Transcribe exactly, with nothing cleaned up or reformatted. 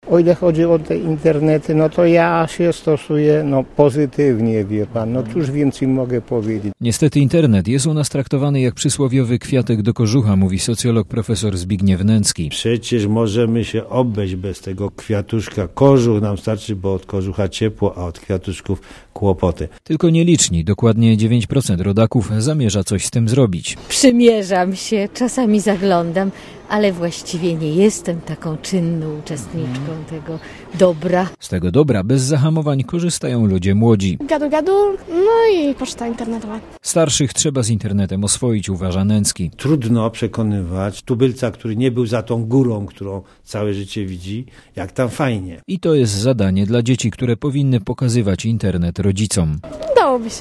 O ile chodzi o te internety, no to ja się stosuję no, pozytywnie, wie pan. No cóż więcej mogę powiedzieć. Niestety internet jest u nas traktowany jak przysłowiowy kwiatek do kożucha, mówi socjolog profesor Zbigniew Nęcki. Przecież możemy się obejść bez tego kwiatuszka. Kożuch nam starczy, bo od kożucha ciepło, a od kwiatuszków kłopoty. Tylko nieliczni, dokładnie dziewięć procent rodaków zamierza coś z tym zrobić. Przymierzam się, czasami zaglądam, ale właściwie nie jestem taką czynną uczestniczką tego dobra. Z tego dobra bez zahamowań korzystają ludzie młodzi. Gadu, gadu, no i poczta internetowa. Starszych trzeba z internetem oswoić, uważa Nęcki. Trudno przekonywać tubylca, który nie był za tą górą, którą całe życie widzi, jak tam fajnie. I to jest zadanie dla dzieci, które powinny pokazywać internet rodzicom. Dałoby się.